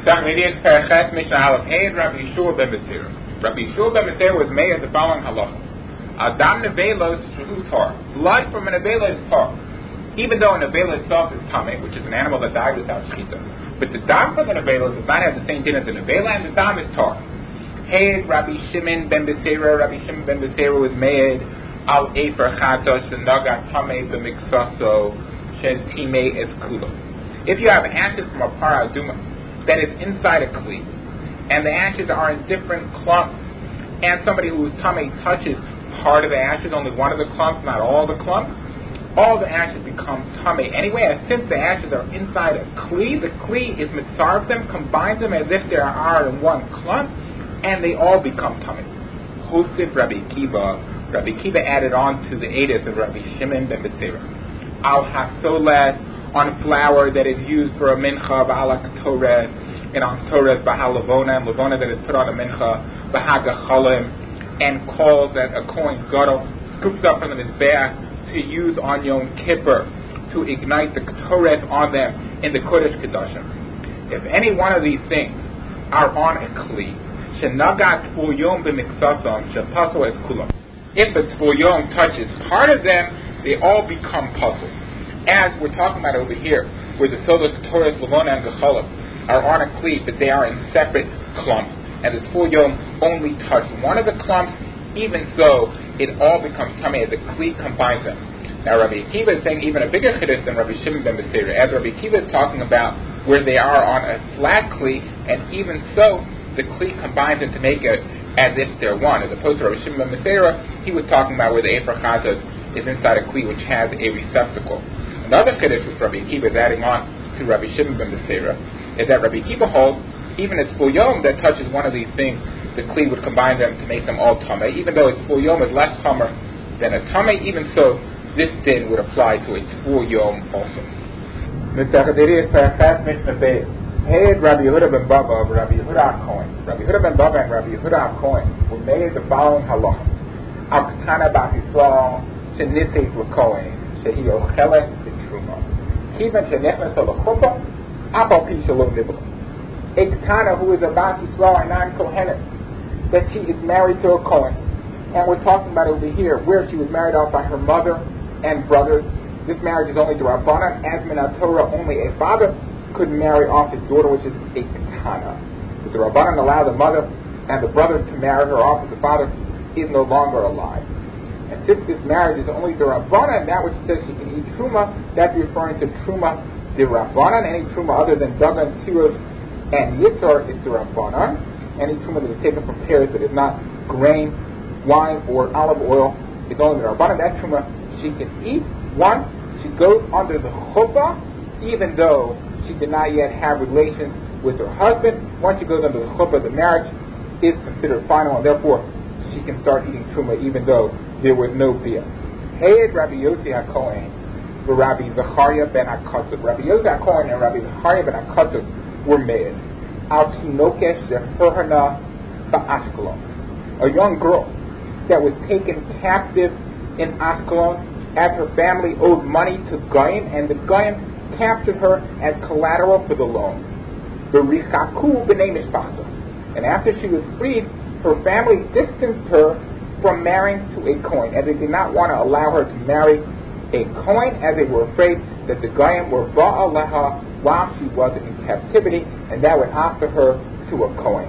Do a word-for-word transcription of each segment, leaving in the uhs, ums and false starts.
Mesach Midian Perchet Mishnah Aleph Heid Rabbi Yeshua ben Betzira. Rabbi Yeshua ben Betzira was made of the following halacha. Adam nevelos shehu tar. Blood from an nevela is tar. Even though a nevela itself is tameh, which is an animal that died without shechita. But the dam from the nevela does not have the same din as the nevela, and the dam is tar. Heid Rabbi Shimon ben Betzira. Rabbi Shimon ben Betzira was made al efer chatos shenaga tameh b'miksaso shed timeh es kula. If you have ashes from a para aduma that is inside a kli, and the ashes are in different clumps, and somebody who is tameh touches part of the ashes, only one of the clumps, not all the clumps, all the ashes become tameh anyway. And since the ashes are inside a kli, the kli is mitzarv them, combines them as if they are in one clump, and they all become tameh. Hosif Rabbi Kiva, Rabbi Kiva added on to the edith of Rabbi Shimon ben Betzira. Al hasolet, on flour that is used for a mincha, b'ala ketores, and on ketores b'hal levona, and levona that is put on a mincha, b'hagachalim, and calls that a kohen gadol scoops up from the mizbeach to use on Yom Kippur to ignite the ketores on them in the Kodesh Kedoshim. If any one of these things are on a kli, shenagat tful yom b'miksasom shepaso es kulam. If a tful yom touches part of them, they all become puzzled. As we're talking about over here, where the solas, Torah, Levona, and Gechalim are on a kli, but they are in separate clumps, and the Tful Yom only touch one of the clumps, even so, it all becomes tameh as the kli combines them. Now, Rabbi Akiva is saying even a bigger chiddush than Rabbi Shimon ben Betzira, as Rabbi Akiva is talking about where they are on a flat kli, and even so, the kli combines them to make it as if they're one. As opposed to Rabbi Shimon ben Betzira, he was talking about where the Efer Chatos is inside a kli, which has a receptacle. Another chiddush which Rabbi Akiva is adding on to Rabbi Shimon ben Betzira is that Rabbi Akiva holds even its full yom that touches one of these things, the kli would combine them to make them all tameh. Even though its full yom is less tamer than a tameh, even so, this din would apply to its full yom also. Heid Rabbi Yehuda ben Bava of Rabbi Yehuda HaKohen. Rabbi Yehuda ben Bava and Rabbi Yehuda HaKohen were made the following halacha. Al Ketana Bas Yisrael Shenitzes L'Kohen Shehi Ocheles Even Shenechnes L'Chuppah Apal Pi Shalom Nibla. A Ketana who is a Bas Yisrael and non-Kohenet, that she is married to a Kohen. And we're talking about over here where she was married off by her mother and brothers. This marriage is only to Rabbanan, as Minat Torah, only a father could marry off his daughter, which is a Ketana. But the Rabbanan allow the mother and the brothers to marry her off, but the father is no longer alive. And since this marriage is only to Rabbanan, that which says she can eat Truma, that's referring to Truma de Rabbanan. Any Truma other than Dagan, Tirus, and Yitzhar is de Rabbanan. Any Truma that is taken from pears that is not grain, wine, or olive oil is only de Rabbanan. That Truma she can eat once she goes under the chuppah, even though she did not yet have relations with her husband. Once she goes under the chuppah, the marriage is considered final, and therefore she can start eating Truma even though there was no beer. Heid Rabbi Yossi HaKohen for Rabbi Zechariah ben Akatub. Rabbi Yossi HaKohen and Rabbi Zechariah ben Akatub were made Al Tinokesh Sheferhana Ba'Ashkelon, a young girl that was taken captive in Ashkelon as her family owed money to Goyim, and the Goyim captured her as collateral for the loan. V'richaku b'nei mishpachta, and after she was freed, her family distanced her from marrying to a Kohen, as they did not want to allow her to marry a Kohen, as they were afraid that the Goyim were ba'aleha while she was in captivity, and that would offer her to a Kohen.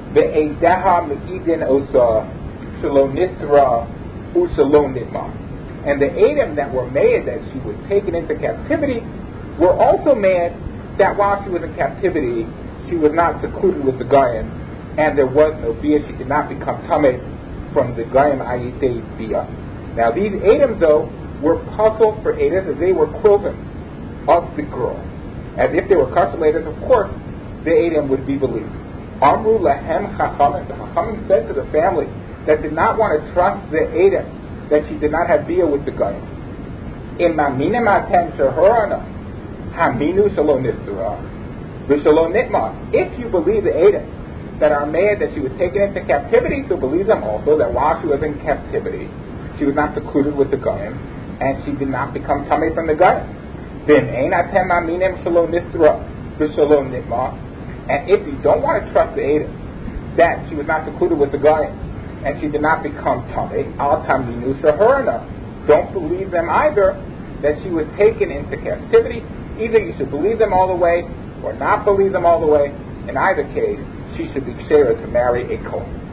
Ve'edaha me'idin osa shalom nisra u'shalom nitma. And the Edom that were made that she was taken into captivity were also made that while she was in captivity, she was not secluded with the Goyim, and there was no bia. She did not become tameh from the Goyim ayitei bia. Now these Edom, though, were puzzled for Edom as they were children of the girl. As if they were castellated, of course, the Edom would be believed. Amru lahem chachamim. The chachamim said to the family that did not want to trust the Edom that she did not have bia with the Goyim. Imaminem atem shehorana haminu shalom nisra v'shalom nitma. If you believe the Edom that are made that she was taken into captivity, so believe them also that while she was in captivity, she was not secluded with the Goyim, and she did not become tamei from the Goyim. Then ein atem aminim shalom nisra v'shalom nitma. And if you don't want to trust the Ada, that she was not secluded with the Goyim, and she did not become Tameh, al Taminusa Herna, don't believe them either, that she was taken into captivity. Either you should believe them all the way, or not believe them all the way. In either case, she should be ksheira to marry a Kohen.